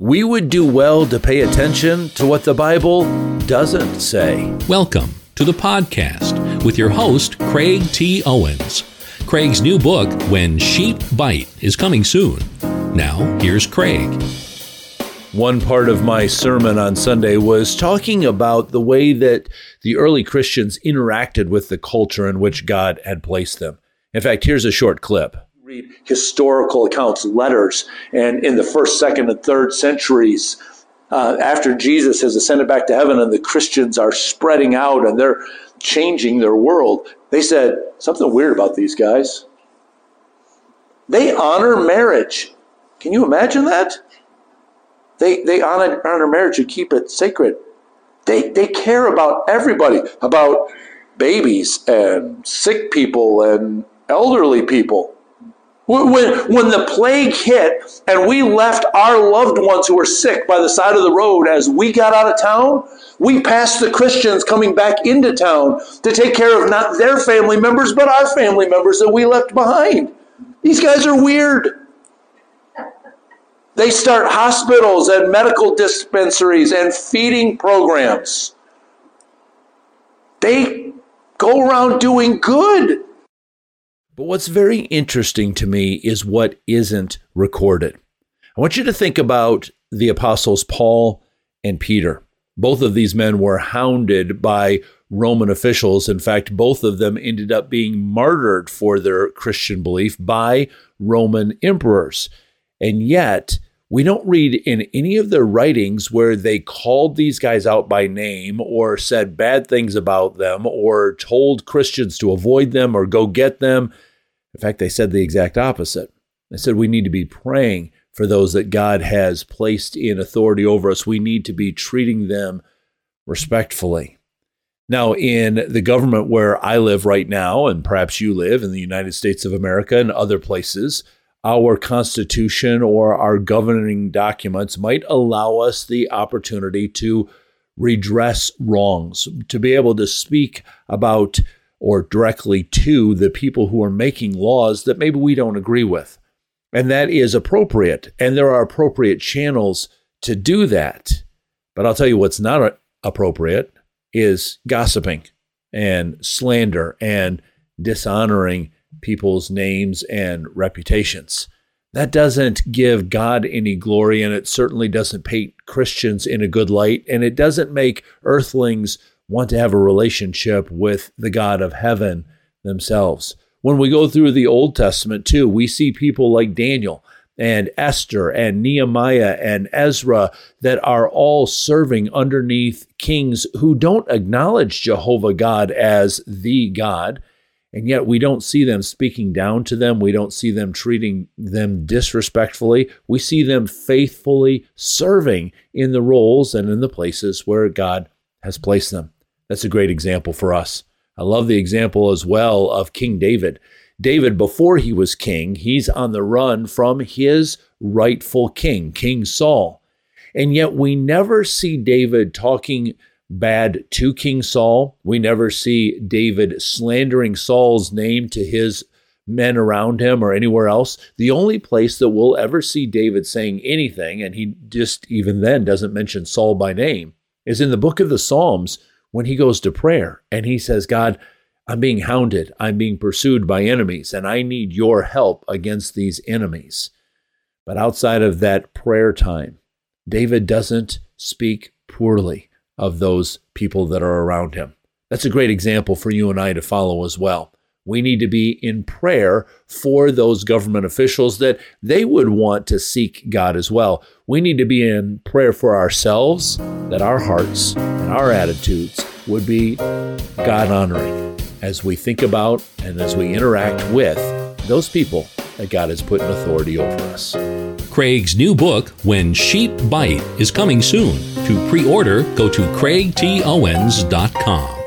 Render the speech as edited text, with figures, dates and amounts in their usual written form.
we would do well to pay attention to what the Bible doesn't say. Welcome to the podcast with your host, Craig T. Owens. Craig's new book, When Sheep Bite, is coming soon. Now, here's Craig. One part of my sermon on Sunday was talking about the way that the early Christians interacted with the culture in which God had placed them. In fact, here's a short clip. Read historical accounts, letters, and in the first, second, and third centuries, after Jesus has ascended back to heaven and the Christians are spreading out and they're changing their world, they said, something weird about these guys. They honor marriage. Can you imagine that? They honor marriage and keep it sacred. They care about everybody, about babies and sick people and elderly people. When the plague hit and we left our loved ones who were sick by the side of the road as we got out of town, we passed the Christians coming back into town to take care of not their family members, but our family members that we left behind. These guys are weird. They start hospitals and medical dispensaries and feeding programs. They go around doing good. But what's very interesting to me is what isn't recorded. I want you to think about the apostles Paul and Peter. Both of these men were hounded by Roman officials. In fact, both of them ended up being martyred for their Christian belief by Roman emperors. And yet, we don't read in any of their writings where they called these guys out by name or said bad things about them or told Christians to avoid them or go get them. In fact, they said the exact opposite. They said we need to be praying for those that God has placed in authority over us. We need to be treating them respectfully. Now, in the government where I live right now, and perhaps you live in the United States of America and other places, our Constitution or our governing documents might allow us the opportunity to redress wrongs, to be able to speak about or directly to the people who are making laws that maybe we don't agree with. And that is appropriate, and there are appropriate channels to do that. But I'll tell you what's not appropriate is gossiping and slander and dishonoring people's names and reputations. That doesn't give God any glory, and it certainly doesn't paint Christians in a good light, and it doesn't make earthlings want to have a relationship with the God of heaven themselves. When we go through the Old Testament too, we see people like Daniel and Esther and Nehemiah and Ezra that are all serving underneath kings who don't acknowledge Jehovah God as the God. And yet we don't see them speaking down to them. We don't see them treating them disrespectfully. We see them faithfully serving in the roles and in the places where God has placed them. That's a great example for us. I love the example as well of King David. David, before he was king, he's on the run from his rightful king, King Saul. And yet we never see David talking bad to King Saul. We never see David slandering Saul's name to his men around him or anywhere else. The only place that we'll ever see David saying anything, and he just even then doesn't mention Saul by name, is in the book of the Psalms when he goes to prayer and he says, God, I'm being hounded. I'm being pursued by enemies, and I need your help against these enemies. But outside of that prayer time, David doesn't speak poorly of those people that are around him. That's a great example for you and I to follow as well. We need to be in prayer for those government officials that they would want to seek God as well. We need to be in prayer for ourselves, that our hearts and our attitudes would be God-honoring as we think about and as we interact with those people that God has put in authority over us. Craig's new book, When Sheep Bite, is coming soon. To pre-order, go to craigtowens.com.